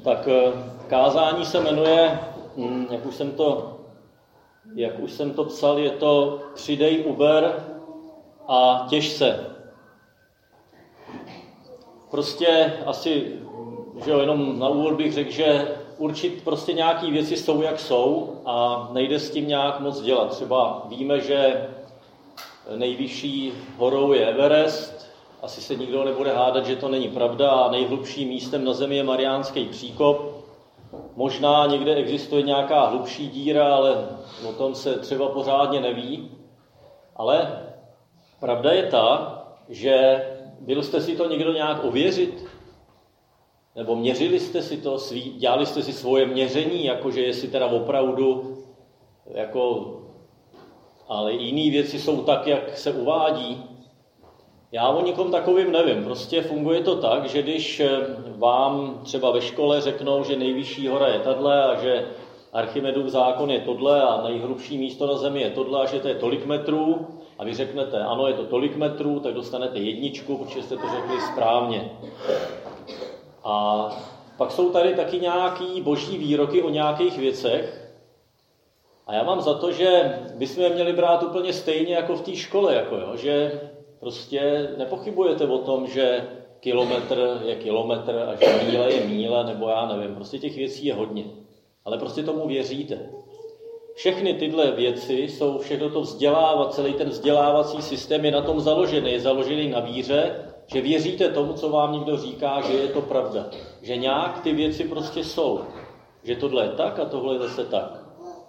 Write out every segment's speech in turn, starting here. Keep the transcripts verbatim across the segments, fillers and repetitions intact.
Tak kázání se jmenuje, jak už jsem to, jak už jsem to psal, je to Přidej, uber a těž se. Prostě asi, že jo, jenom na úvod bych řekl, že určit prostě nějaký věci jsou, jak jsou a nejde s tím nějak moc dělat. Třeba víme, že nejvyšší horou je Everest, asi se nikdo nebude hádat, že to není pravda, a nejhlubším místem na Zemi je Mariánský příkop. Možná někde existuje nějaká hlubší díra, ale o tom se třeba pořádně neví. Ale pravda je ta, že byl jste si to někdo nějak ověřit? Nebo měřili jste si to, dělali jste si svoje měření, jakože jestli teda opravdu, jako, ale jiné věci jsou tak, jak se uvádí. Já o nikom takovým nevím. Prostě funguje to tak, že když vám třeba ve škole řeknou, že nejvyšší hora je tahle a že Archimedův zákon je tohle a nejhrubší místo na Zemi je tohle a že to je tolik metrů a vy řeknete, ano, je to tolik metrů, tak dostanete jedničku, protože jste to řekli správně. A pak jsou tady taky nějaký boží výroky o nějakých věcech a já mám za to, že bychom je měli brát úplně stejně jako v té škole, jako jo, že prostě nepochybujete o tom, že kilometr je kilometr a že míle je míle, nebo já nevím, prostě těch věcí je hodně. Ale prostě tomu věříte. Všechny tyhle věci jsou, všechno to vzdělávat, celý ten vzdělávací systém je na tom založený, je založený na víře, že věříte tomu, co vám někdo říká, že je to pravda. Že nějak ty věci prostě jsou. Že tohle je tak a tohle je zase tak.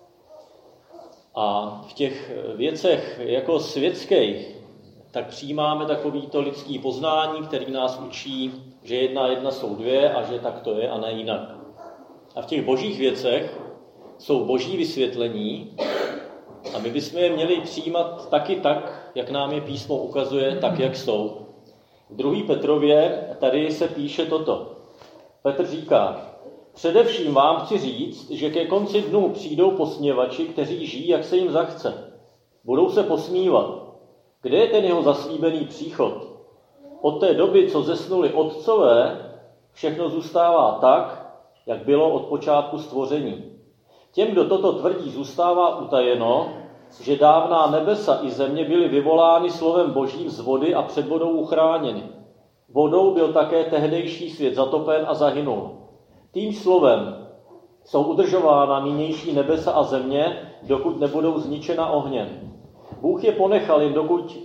A v těch věcech jako světských tak přijímáme takovýto lidský poznání, který nás učí, že jedna a jedna jsou dvě a že tak to je a ne jinak. A v těch božích věcech jsou boží vysvětlení a my bychom je měli přijímat taky tak, jak nám je písmo ukazuje, tak, jak jsou. V druhé Petrově tady se píše toto. Petr říká, především vám chci říct, že ke konci dnů přijdou posměvači, kteří žijí, jak se jim zachce. Budou se posmívat. Kde je ten jeho zaslíbený příchod? Od té doby, co zesnuli otcové, všechno zůstává tak, jak bylo od počátku stvoření. Těm, kdo toto tvrdí, zůstává utajeno, že dávná nebesa i země byly vyvolány slovem Božím z vody a před vodou uchráněny. Vodou byl také tehdejší svět zatopen a zahynul. Tím slovem jsou udržována nynější nebesa a země, dokud nebudou zničena ohněm. Bůh je ponechal jen dokud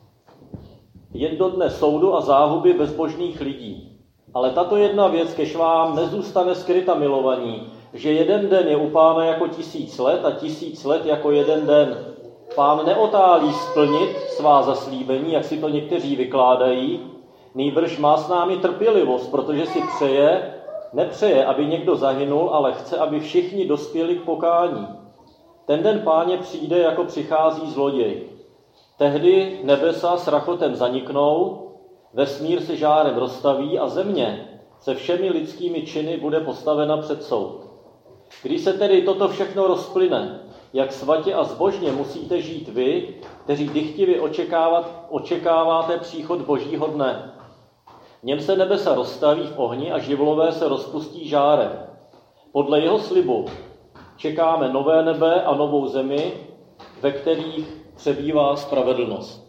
jen do dne soudu a záhuby bezbožných lidí. Ale tato jedna věc kež vám nezůstane skryta, milovaní, že jeden den je u Pána jako tisíc let a tisíc let jako jeden den. Pán neotálí splnit svá zaslíbení, jak si to někteří vykládají, nýbrž má s námi trpělivost, protože si přeje, nepřeje, aby někdo zahynul, ale chce, aby všichni dospěli k pokání. Ten den Páně přijde, jako přichází zloděj. Tehdy nebesa s rachotem zaniknou, vesmír se žárem roztaví a země se všemi lidskými činy bude postavena před soud. Když se tedy toto všechno rozplyne, jak svatě a zbožně musíte žít vy, kteří dychtivě očekávat, očekáváte příchod Božího dne. V něm se nebesa rozstaví v ohni a živlové se rozpustí žárem. Podle jeho slibu čekáme nové nebe a novou zemi, ve kterých přebývá spravedlnost.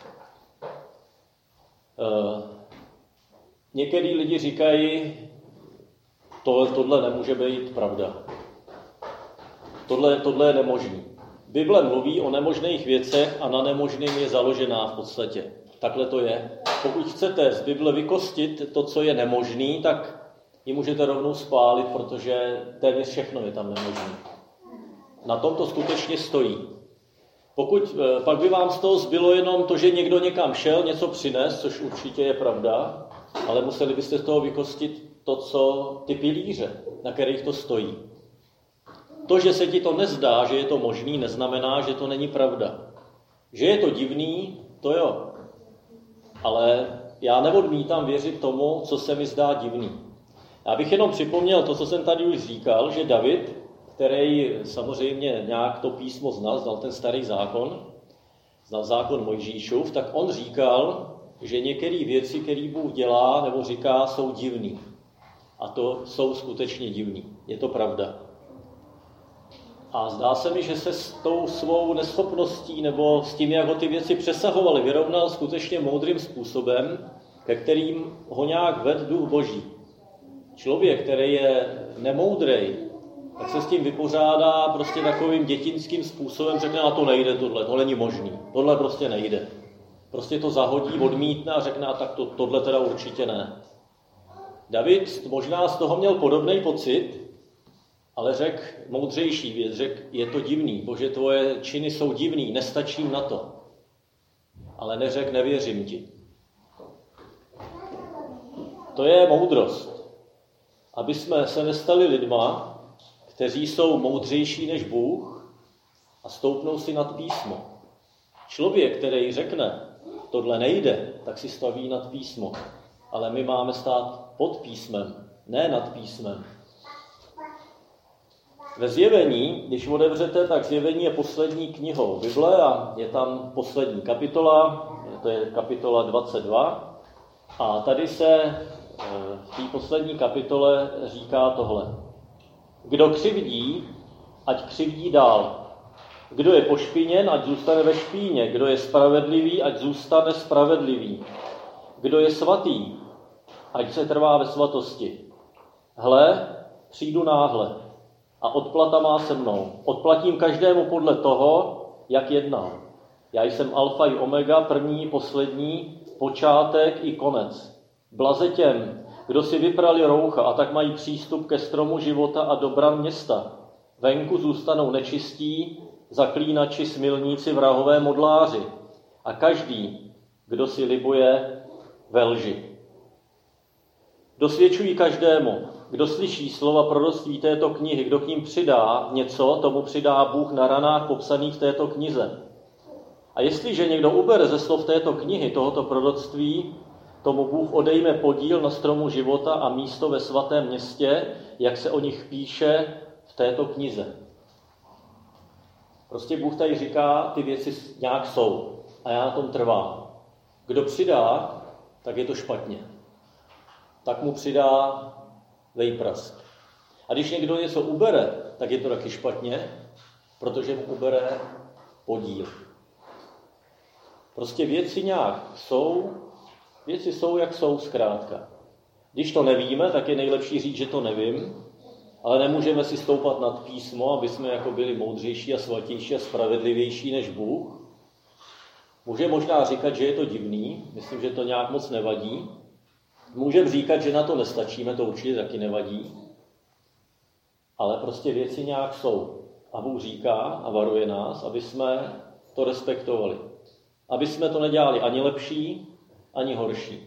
E, některý lidi říkají, tohle, tohle nemůže být pravda. Tohle, tohle je nemožný. Bible mluví o nemožných věcech a na nemožným je založená v podstatě. Takhle to je. Pokud chcete z Bible vykostit to, co je nemožný, tak ji můžete rovnou spálit, protože téměř všechno je tam nemožné. Na tom to skutečně stojí. Pokud pak by vám z toho zbylo jenom to, že někdo někam šel, něco přines, což určitě je pravda, ale museli byste z toho vykostit to, co ty pilíře, na kterých to stojí. To, že se ti to nezdá, že je to možný, neznamená, že to není pravda. Že je to divný, to jo. Ale já neodmítám věřit tomu, co se mi zdá divný. Já bych jenom připomněl to, co jsem tady už říkal, že David, který samozřejmě nějak to písmo znal, znal ten starý zákon, znal zákon Mojžíšův, tak on říkal, že některé věci, které Bůh dělá nebo říká, jsou divný. A to jsou skutečně divní. Je to pravda. A zdá se mi, že se s tou svou neschopností nebo s tím, jak ho ty věci přesahovaly, vyrovnal skutečně moudrým způsobem, ke kterým ho nějak ved duch Boží. Člověk, který je nemoudrej, tak se s tím vypořádá prostě takovým dětinským způsobem, řekne, a to nejde tohle, to není možný, tohle prostě nejde. Prostě to zahodí, odmítne a řekne, a tak to, tohle teda určitě ne. David možná z toho měl podobný pocit, ale řekl moudřejší věc, řekl, je to divný, Bože, tvoje činy jsou divný, nestačím na to. Ale neřekl, nevěřím ti. To je moudrost. Aby jsme se nestali lidma, kteří jsou moudřejší než Bůh a stoupnou si nad písmo. Člověk, který řekne, tohle nejde, tak si staví nad písmo. Ale my máme stát pod písmem, ne nad písmem. Ve Zjevení, když otevřete, tak Zjevení je poslední knihou Bible a je tam poslední kapitola, to je kapitola dvacet dva. A tady se v té poslední kapitole říká tohle. Kdo křivdí, ať křivdí dál. Kdo je pošpiněn, ať zůstane ve špíně. Kdo je spravedlivý, ať zůstane spravedlivý. Kdo je svatý, ať se trvá ve svatosti. Hle, přijdu náhle a odplata má se mnou. Odplatím každému podle toho, jak jednal. Já jsem alfa i omega, první, poslední, počátek i konec. Blaze těm, kdo si vyprali roucha a tak mají přístup ke stromu života a do bran města. Venku zůstanou nečistí, zaklínači, smilníci, vrahové modláři. A každý, kdo si libuje ve lži. Dosvědčují každému, kdo slyší slova proroctví této knihy, kdo k ním přidá něco, tomu přidá Bůh na ranách popsaných v této knize. A jestliže někdo ubere ze slov této knihy, tohoto proroctví, tomu Bůh odejme podíl na stromu života a místo ve svatém městě, jak se o nich píše v této knize. Prostě Bůh tady říká, ty věci nějak jsou a já na tom trvám. Kdo přidá, tak je to špatně. Tak mu přidá vejprask. A když někdo něco ubere, tak je to taky špatně, protože mu ubere podíl. Prostě věci nějak jsou, věci jsou, jak jsou zkrátka. Když to nevíme, tak je nejlepší říct, že to nevím, ale nemůžeme si stoupat nad písmo, aby jsme jako byli moudřejší a svatější a spravedlivější než Bůh. Můžeme možná říkat, že je to divný, myslím, že to nějak moc nevadí. Můžeme říkat, že na to nestačíme, to určitě taky nevadí. Ale prostě věci nějak jsou. A Bůh říká a varuje nás, aby jsme to respektovali. Aby jsme to nedělali ani lepší, ani horší.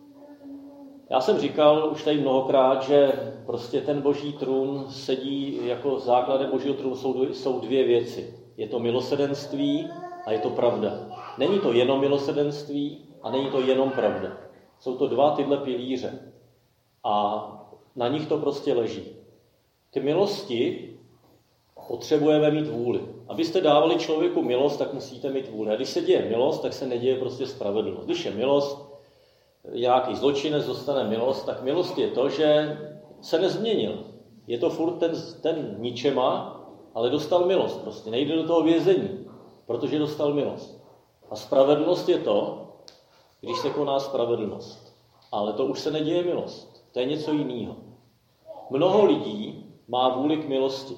Já jsem říkal už tady mnohokrát, že prostě ten boží trůn sedí, jako základem božího trůnu jsou, jsou dvě věci. Je to milosrdenství a je to pravda. Není to jenom milosrdenství a není to jenom pravda. Jsou to dva tyhle pilíře. A na nich to prostě leží. Ty milosti potřebujeme mít vůli. Abyste dávali člověku milost, tak musíte mít vůli. A když se děje milost, tak se neděje prostě spravedlnost. Když je milost, nějaký zločinec dostane milost, tak milost je to, že se nezměnil. Je to furt ten, ten ničema, ale dostal milost. Prostě nejde do toho vězení, protože dostal milost. A spravedlnost je to, když se koná spravedlnost. Ale to už se neděje milost. To je něco jiného. Mnoho lidí má vůli k milosti,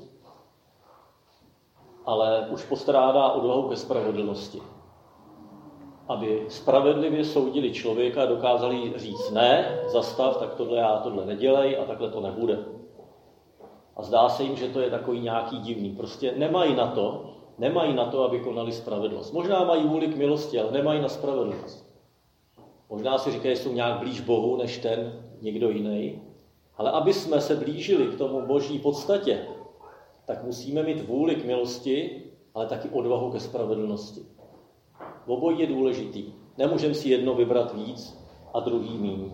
ale už postrádá odvahu ke spravedlnosti. Aby spravedlivě soudili člověka a dokázali říct ne, zastav, tak tohle já tohle nedělej a takhle to nebude. A zdá se jim, že to je takový nějaký divný. Prostě nemají na to, nemají na to, aby konali spravedlnost. Možná mají vůli k milosti, ale nemají na spravedlnost. Možná si říkají, že jsou nějak blíž Bohu než ten někdo jiný. Ale aby jsme se blížili k tomu boží podstatě, tak musíme mít vůli k milosti, ale taky odvahu ke spravedlnosti. Obojí je důležitý. Nemůžeme si jedno vybrat víc a druhý míň.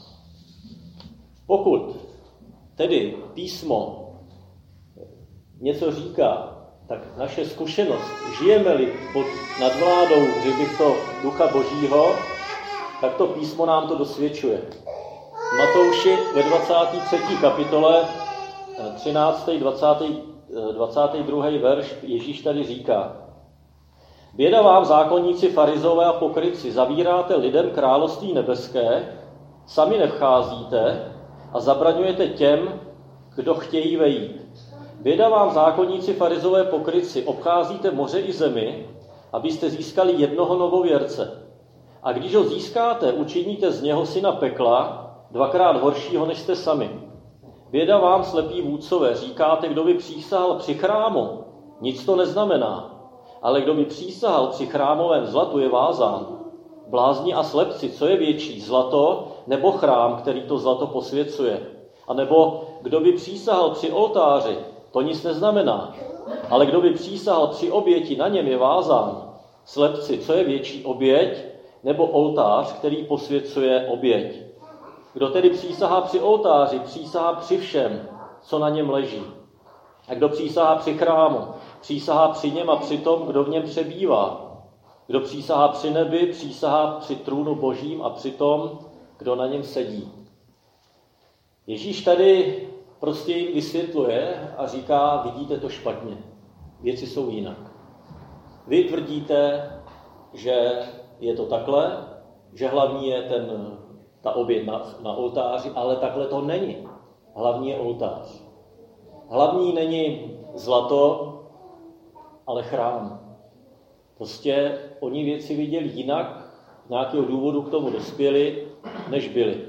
Pokud tedy písmo něco říká, tak naše zkušenost, žijeme-li pod nadvládou, řekl bych to, ducha božího, tak to písmo nám to dosvědčuje. Matouši ve dvacáté třetí kapitole, třináctý dvacátý dvacátý druhý verš, Ježíš tady říká: Běda vám, zákonníci, farizové a pokrytci, zavíráte lidem království nebeské, sami nevcházíte a zabraňujete těm, kdo chtějí vejít. Běda vám, zákonníci, farizové, pokrytci, obcházíte moře i zemi, abyste získali jednoho novověrce. A když ho získáte, učiníte z něho syna pekla, dvakrát horšího, než jste sami. Běda vám, slepí vůdcové, říkáte, kdo by přísahal při chrámu, nic to neznamená, ale kdo by přísahal při chrámovém zlatu, je vázán. Blázni a slepci, co je větší, zlato nebo chrám, který to zlato posvěcuje? A nebo kdo by přísahal při oltáři, to nic neznamená, ale kdo by přísahal při oběti, na něm je vázán. Slepci, co je větší, oběť nebo oltář, který posvěcuje oběť? Kdo tedy přísahá při oltáři, přísahá při všem, co na něm leží. A kdo přísahá při chrámu, přísahá při něm a při tom, kdo v něm přebývá. Kdo přísahá při nebi, přísahá při trůnu božím a při tom, kdo na něm sedí. Ježíš tady prostě jim vysvětluje a říká, vidíte to špatně, věci jsou jinak. Vy tvrdíte, že je to takhle, že hlavní je ten, ta oběť na, na oltáři, ale takhle to není. Hlavní je oltář. Hlavní není zlato, ale chrám. Prostě oni věci viděli jinak, z nějakého důvodu k tomu dospěli, než byli.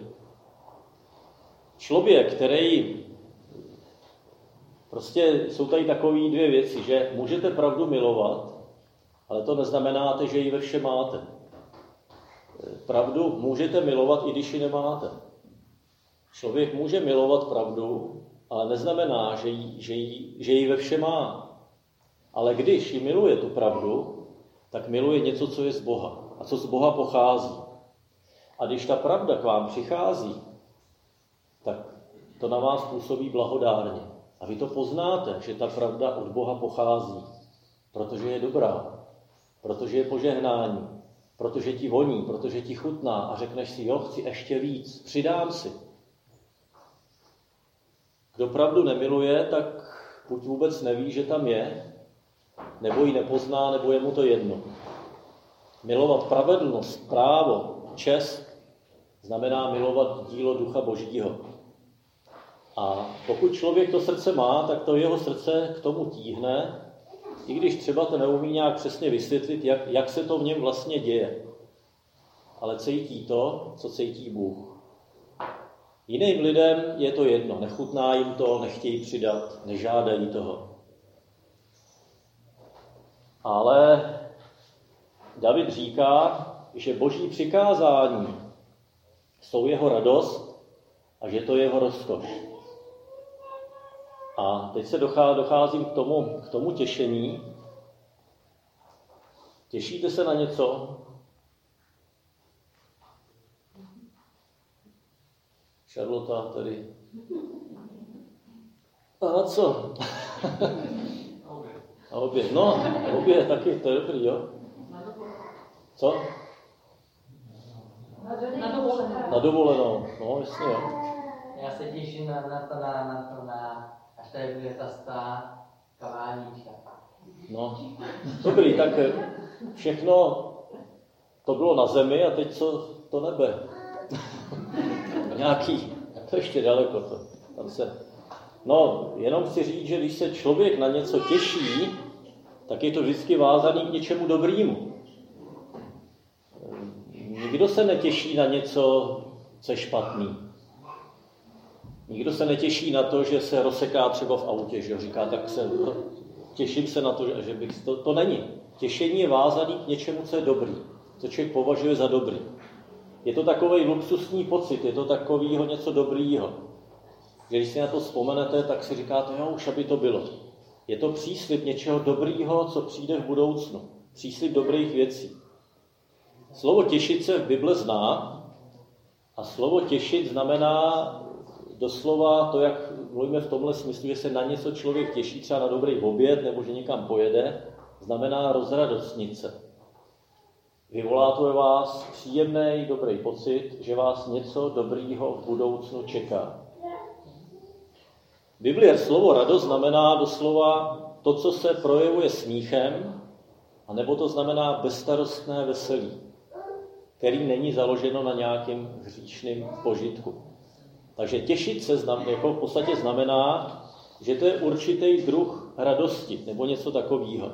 Člověk, který... Prostě jsou tady takové dvě věci, že můžete pravdu milovat, ale to neznamená, že ji ve vše máte. Pravdu můžete milovat, i když ji nemáte. Člověk může milovat pravdu, ale neznamená, že ji, že ji, že ji ve vše má. Ale když ji miluje tu pravdu, tak miluje něco, co je z Boha a co z Boha pochází. A když ta pravda k vám přichází, tak to na vás působí blahodárně. A vy to poznáte, že ta pravda od Boha pochází, protože je dobrá, protože je požehnání, protože ti voní, protože ti chutná a řekneš si, jo, chci ještě víc, přidám si. Kdo pravdu nemiluje, tak buď vůbec neví, že tam je, nebo ji nepozná, nebo je mu to jedno. Milovat spravedlnost, právo, čest, znamená milovat dílo Ducha Božího. A pokud člověk to srdce má, tak to jeho srdce k tomu tíhne, i když třeba to neumí nějak přesně vysvětlit, jak, jak se to v něm vlastně děje. Ale cítí to, co cítí Bůh. Jiným lidem je to jedno, nechutná jim to, nechtějí přidat, nežádají toho. Ale David říká, že Boží přikázání jsou jeho radost a že to je jeho rozkoš. A teď se docházím k tomu, k tomu těšení. Těšíte se na něco? Charlotte tady. A na co? Na oběd. No, na oběd taky, to je dobrý, jo? Co? Na dovolenou. Na dovolenou, no jasně, jo. Já se těším na, na to, na, na to, na, až tady bude ta stá kaváníčka. No, dobrý, tak všechno to bylo na zemi a teď co to nebe? Nějaký, to ještě daleko to. Tam se... No, jenom chci říct, že když se člověk na něco těší, tak je to vždycky vázaný k něčemu dobrýmu. Nikdo se netěší na něco, co je špatný. Nikdo se netěší na to, že se rozseká třeba v autě, že říká, tak se, těším se na to, že bych... To, to není. Těšení je vázaný k něčemu, co je dobrý, co člověk považuje za dobrý. Je to takový luxusní pocit, je to takovýho něco dobrýho. Když si na to vzpomenete, tak si říkáte, jo, už aby to bylo. Je to příslib něčeho dobrýho, co přijde v budoucnu. Příslib dobrých věcí. Slovo těšit se v Bible zná a slovo těšit znamená doslova to, jak mluvíme v tomhle smyslu, že se na něco člověk těší, třeba na dobrý oběd nebo že někam pojede, znamená rozradostnit se. Vyvolá to ve vás příjemný, dobrý pocit, že vás něco dobrýho v budoucnu čeká. V Biblii slovo radost znamená doslova to, co se projevuje smíchem, anebo to znamená bezstarostné veselí, který není založeno na nějakém hříšném požitku. Takže těšit se znam, jako v podstatě znamená, že to je určitý druh radosti, nebo něco takového.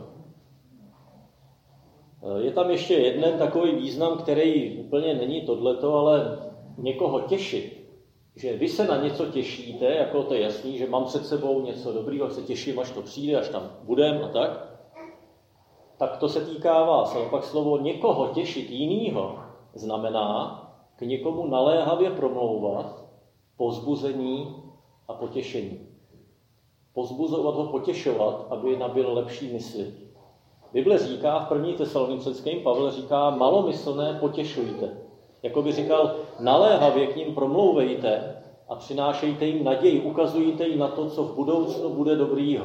Je tam ještě jeden takový význam, který úplně není tohleto, ale někoho těšit. Že vy se na něco těšíte, jako to je jasný, že mám před sebou něco dobrýho, se těším, až to přijde, až tam budem a tak. Tak to se týká vás. Ale pak slovo někoho těšit jinýho znamená k někomu naléhavě promlouvat povzbuzení a potěšení. Povzbuzovat ho, potěšovat, aby nabyl lepší mysli. Bible říká v první Tesalonickém, Pavel říká, malomyslné potěšujte. Jako by říkal, naléhavě k ním promlouvejte a přinášejte jim naději, ukazujte jim na to, co v budoucnu bude dobrýho.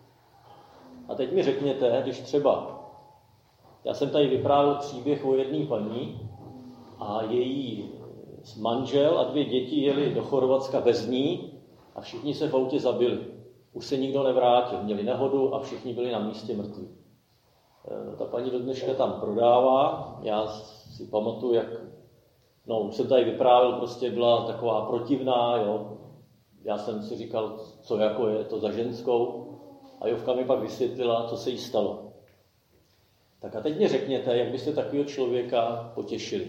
A teď mi řekněte, když třeba, já jsem tady vyprávěl příběh o jedné paní a její manžel a dvě děti jeli do Chorvatska bez ní a všichni se v autě zabili. Už se nikdo nevrátil, měli nehodu a všichni byli na místě mrtví. Ta paní do dneška tam prodává, já si pamatuju, jak, no už jsem tady vyprávěl, prostě byla taková protivná, jo. Já jsem si říkal, co jako je to za ženskou a Jovka mi pak vysvětlila, co se jí stalo. Tak a teď mi řekněte, jak byste takového člověka potěšili.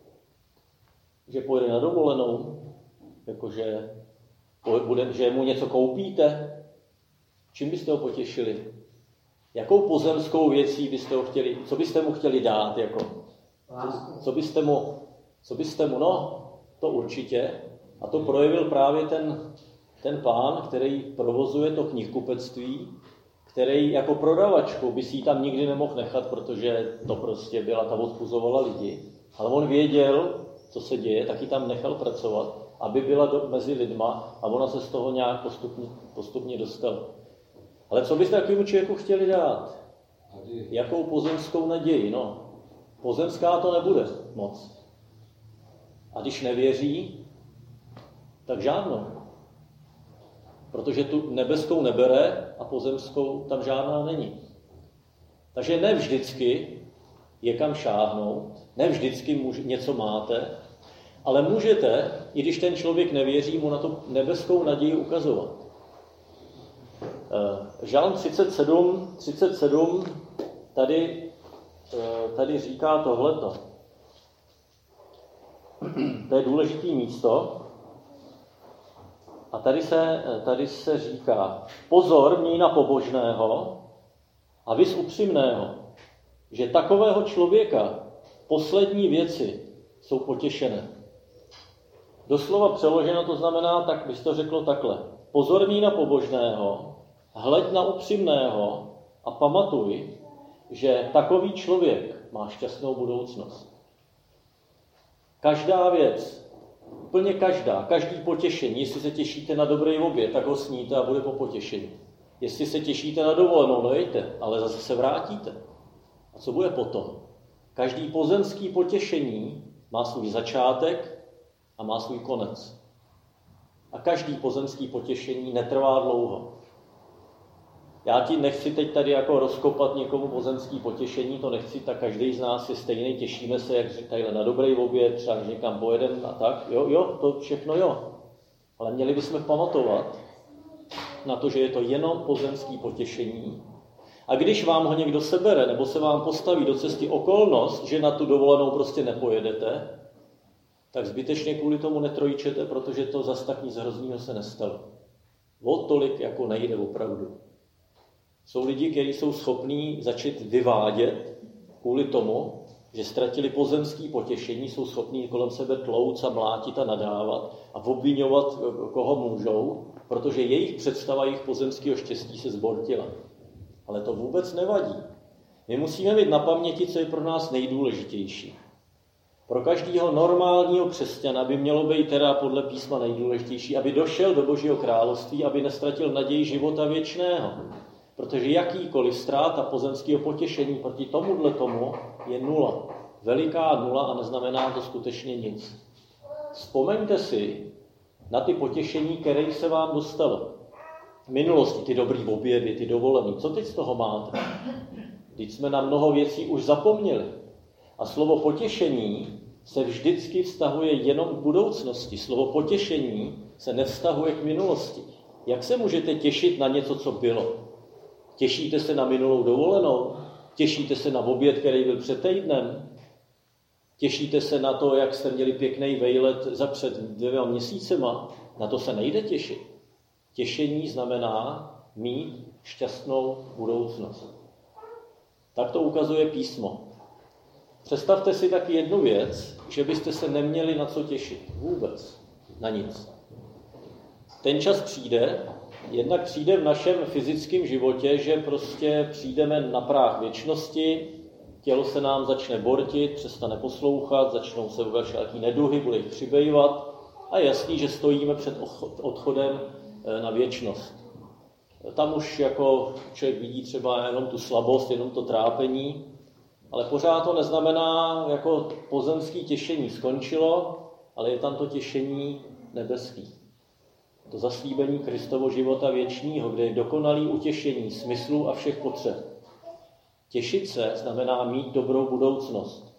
Že pojede na dovolenou, jakože bude, že mu něco koupíte, čím byste ho potěšili? Jakou pozemskou věcí byste ho chtěli, co byste mu chtěli dát, jako? Co, co byste mu, co byste mu, no, to určitě. A to projevil právě ten, ten pán, který provozuje to knihkupectví, který jako prodavačku by si ji tam nikdy nemohl nechat, protože to prostě byla, ta odpuzovala lidi. Ale on věděl, co se děje, tak ji tam nechal pracovat, aby byla do, mezi lidma a ona se z toho nějak postupně, postupně dostala. Ale co byste takovému člověku chtěli dát? Jakou pozemskou naději? No, pozemská to nebude moc. A když nevěří, tak žádnou. Protože tu nebeskou nebere a pozemskou tam žádná není. Takže ne vždycky je kam šáhnout, ne vždycky může, něco máte, ale můžete, i když ten člověk nevěří, mu na tu nebeskou naději ukazovat. Žalm třicet sedm, třicet sedm tady, tady říká tohleto. To je důležité místo. A tady se, tady se říká, pozor, měj na pobožného a vys upřímného, že takového člověka poslední věci jsou potěšené. Doslova přeloženo to znamená, tak bys to řeklo takhle. Pozor, měj na pobožného, hleď na upřímného a pamatuj, že takový člověk má šťastnou budoucnost. Každá věc, úplně každá, každý potěšení, jestli se těšíte na dobrý oběd, tak ho sníte a bude po potěšení. Jestli se těšíte na dovolenou, nejte, ale zase se vrátíte. A co bude potom? Každý pozemský potěšení má svůj začátek a má svůj konec. A každý pozemský potěšení netrvá dlouho. Já ti nechci teď tady jako rozkopat někomu pozemský potěšení, to nechci, tak každý z nás je stejný, těšíme se, jak říkají, na dobrý oběd, třeba někam pojedeme a tak. Jo, jo, to všechno jo. Ale měli bychom pamatovat na to, že je to jenom pozemský potěšení. A když vám ho někdo sebere, nebo se vám postaví do cesty okolnost, že na tu dovolenou prostě nepojedete, tak zbytečně kvůli tomu netrojíčete, protože to zas tak nic hroznýho se nestalo. O tolik jako nejde opravdu. Jsou lidi, kteří jsou schopní začít vyvádět kvůli tomu, že ztratili pozemský potěšení, jsou schopní kolem sebe tlouct a mlátit a nadávat a obviňovat, koho můžou, protože jejich představa jejich pozemského štěstí se zbortila. Ale to vůbec nevadí. My musíme mít na paměti, co je pro nás nejdůležitější. Pro každého normálního křesťana by mělo být teda podle písma nejdůležitější, aby došel do Božího království, aby nestratil naději života věčného. Protože jakýkoliv ztráta pozemského potěšení proti tomuhle tomu je nula. veliká nula a neznamená to skutečně nic. Vzpomeňte si na ty potěšení, které se vám dostalo. V minulosti ty dobrý obědy, ty dovolený. Co teď z toho máte? Vždyť jsme na mnoho věcí už zapomněli. A slovo potěšení se vždycky vztahuje jenom k budoucnosti. Slovo potěšení se nevztahuje k minulosti. Jak se můžete těšit na něco, co bylo? Těšíte se na minulou dovolenou? Těšíte se na oběd, který byl před týdnem? Těšíte se na to, jak jste měli pěkný vejlet za před dvěma měsícema? Na to se nejde těšit. Těšení znamená mít šťastnou budoucnost. Tak to ukazuje písmo. Představte si taky jednu věc, že byste se neměli na co těšit. Vůbec. Na nic. Ten čas přijde, jednak přijde v našem fyzickém životě, že prostě přijdeme na práh věčnosti, tělo se nám začne bortit, přestane poslouchat, začnou se uvažovat nějaký neduhy, bude jich přibývat a je jasný, že stojíme před odchodem na věčnost. Tam už jako člověk vidí třeba jenom tu slabost, jenom to trápení, ale pořád to neznamená, jako pozemské těšení skončilo, ale je tam to těšení nebeský. To zaslíbení Kristovo života věčního, kde je dokonalý utěšení smyslů a všech potřeb. Těšit se znamená mít dobrou budoucnost.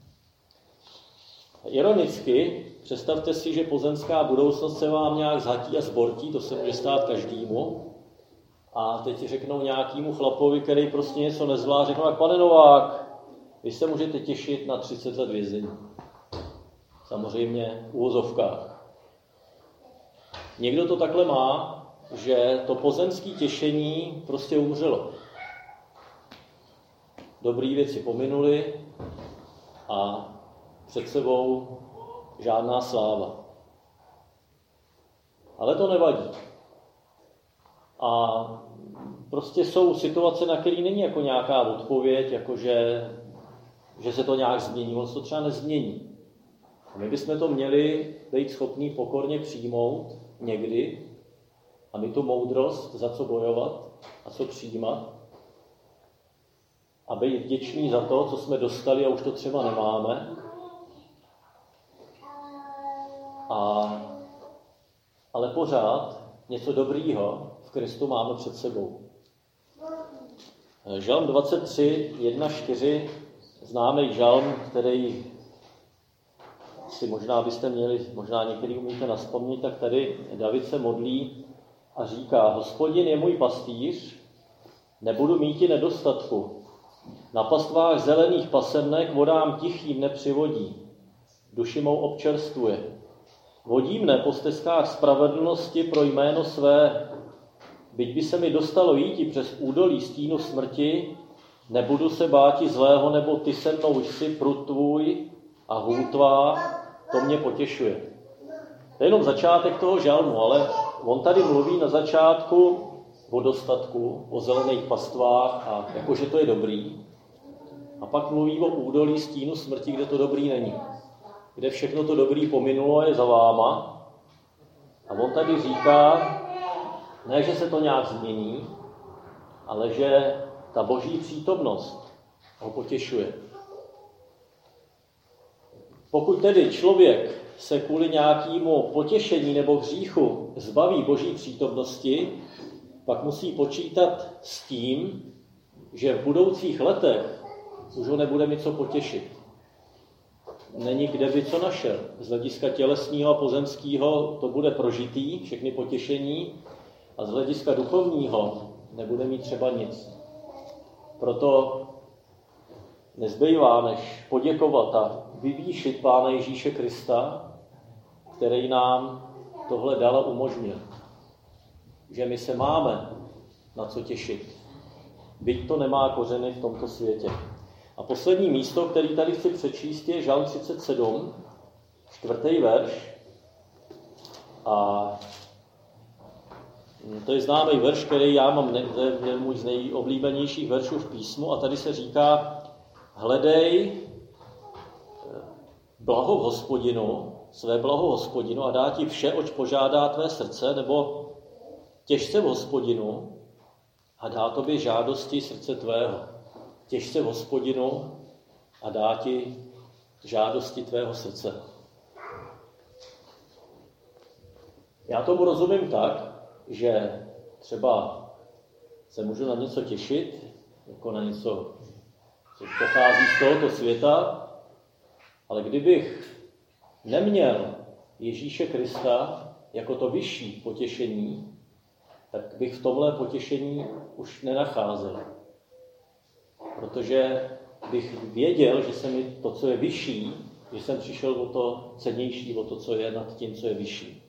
Ironicky, představte si, že pozemská budoucnost se vám nějak zhatí a zbortí, to se může stát každému. A teď řeknou nějakému chlapovi, který prostě něco nezvládl, řeknou, jak pane Novák, vy se můžete těšit na třicet let vězení. Samozřejmě v uvozovkách. Někdo to takhle má, že to pozemské těšení prostě umřelo. Dobrý věci pominuly a před sebou žádná sláva. Ale to nevadí. A prostě jsou situace, na které není jako nějaká odpověď, jako že, že se to nějak změní. On se to třeba nezmění. A my bychom to měli být schopní pokorně přijmout někdy a my tu moudrost, za co bojovat a co přijímat a být vděční za to, co jsme dostali a už to třeba nemáme. A, ale pořád něco dobrýho v Kristu máme před sebou. Žalm dvacet tři, jedna čtyři, známý žalm, který si možná byste měli, možná některý umíte nazpomnět, tak tady David se modlí a říká, Hospodin je můj pastýř, nebudu míti nedostatku. Na pastvách zelených pasemnek vodám tichým nepřivodí. Duši mou občerstvuje. Vodí mne po stezkách spravedlnosti pro jméno své. Byť by se mi dostalo jíti přes údolí stínu smrti, nebudu se báti zlého, nebo ty se mnou jsi, prut tvůj a hůl tvá, to mě potěšuje. To je jenom začátek toho žalmu, ale on tady mluví na začátku o dostatku, o zelených pastvách a jakože to je dobrý. A pak mluví o údolí stínu smrti, kde to dobrý není. Kde všechno to dobrý pominulo a je za váma. A on tady říká, ne, že se to nějak změní, ale že ta boží přítomnost ho potěšuje. Pokud tedy člověk se kvůli nějakému potěšení nebo hříchu zbaví boží přítomnosti, pak musí počítat s tím, že v budoucích letech už ho nebude mít co potěšit. Není kde by co našel. Z hlediska tělesního a pozemského to bude prožitý, všechny potěšení, a z hlediska duchovního nebude mít třeba nic. Proto nezbývá, než poděkovat a vyvýšit Pána Ježíše Krista, který nám tohle dal a umožnil. Že my se máme na co těšit. Byť to nemá kořeny v tomto světě. A poslední místo, který tady chci přečíst, je Žalm třicet sedm, čtvrtý verš. A to je známý verš, který já mám, to je můj z nejoblíbenějších veršů v písmu. A tady se říká, hledej blaho v Hospodinu, své blaho v Hospodinu a dá ti vše, oč požádá tvé srdce, nebo těž se v Hospodinu a dá tobě žádosti srdce tvého. Těž se v Hospodinu a dá ti žádosti tvého srdce. Já tomu rozumím tak, že třeba se můžu na něco těšit, jako na něco, co pochází z tohoto světa, ale kdybych neměl Ježíše Krista jako to vyšší potěšení, tak bych v tomhle potěšení už nenacházel. Protože bych věděl, že se mi to, co je vyšší, že jsem přišel o to cennější, o to, co je nad tím, co je vyšší.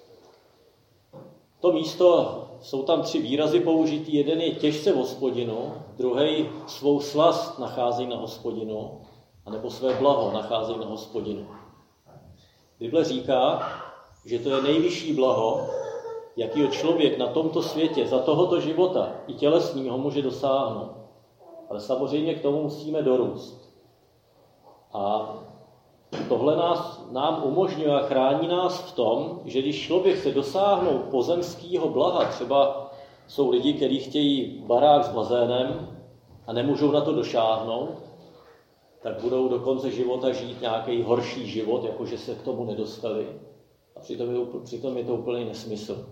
To místo, jsou tam tři výrazy použitý. Jeden je těžce v Hospodinu, druhý svou slast nachází na Hospodinu, anebo své blaho nachází na Hospodinu. Bible říká, že to je nejvyšší blaho, jakýho člověk na tomto světě za tohoto života i tělesního může dosáhnout. Ale samozřejmě k tomu musíme dorůst. A tohle nás, nám umožňuje a chrání nás v tom, že když člověk se dosáhnou pozemského blaha, třeba jsou lidi, kteří chtějí barák s bazénem a nemůžou na to došáhnout, tak budou do konce života žít nějaký horší život, jakože se k tomu nedostali. A přitom je, přitom je to úplný nesmysl.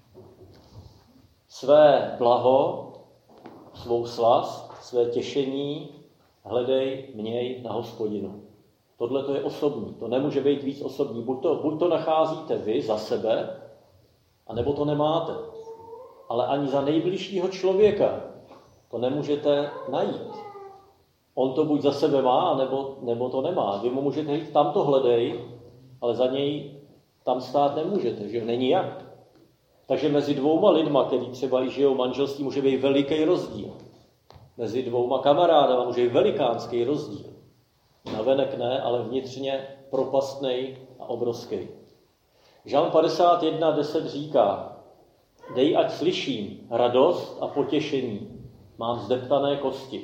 Své blaho, svou slast, své těšení hledej, měj na Hospodinu. Tohle to je osobní, to nemůže být víc osobní. Buď to, buď to nacházíte vy za sebe, anebo to nemáte. Ale ani za nejbližšího člověka to nemůžete najít. On to buď za sebe má, nebo, nebo to nemá. Vy mu můžete říct, tam to hledej, ale za něj tam stát nemůžete, že není jak. Takže mezi dvouma lidma, který třeba i žijou manželství, může být veliký rozdíl. Mezi dvouma kamarádama může být velikánský rozdíl. Navenek ne, ale vnitřně propastnej a obrovský. Žalm padesát jedna deset říká, dej, ať slyším radost a potěšení, mám zdeptané kosti.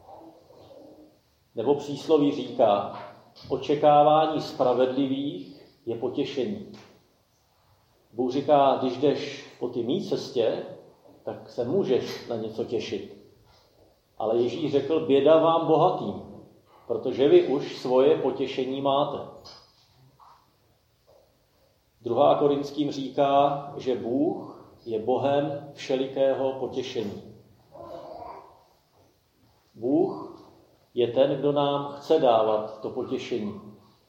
Nebo přísloví říká, očekávání spravedlivých je potěšení. Bůh říká, když jdeš po ty mý cestě, tak se můžeš na něco těšit. Ale Ježíš řekl, běda vám bohatým, protože vy už svoje potěšení máte. druhá Korinským říká, že Bůh je Bohem všelikého potěšení. Bůh je ten, kdo nám chce dávat to potěšení.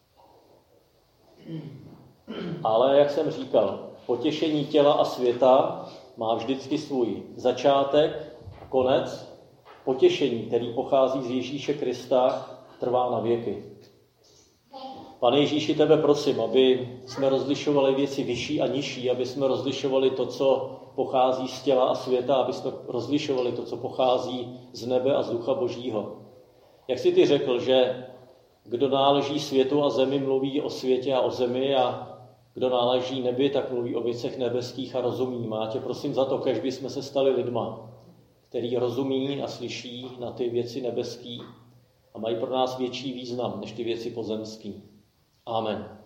Ale, jak jsem říkal, potěšení těla a světa má vždycky svůj začátek a konec. Potěšení, který pochází z Ježíše Krista, trvá na věky. Pane Ježíši, tebe prosím, aby jsme rozlišovali věci vyšší a nižší, aby jsme rozlišovali to, co pochází z těla a světa, aby jsme rozlišovali to, co pochází z nebe a z Ducha Božího. Jak jsi ty řekl, že kdo náleží světu a zemi, mluví o světě a o zemi, a kdo náleží nebi, tak mluví o věcech nebeských a rozumí. Má tě prosím za to, kež bychom se stali lidma, který rozumí a slyší na ty věci nebeský a mají pro nás větší význam než ty věci pozemský. Amen.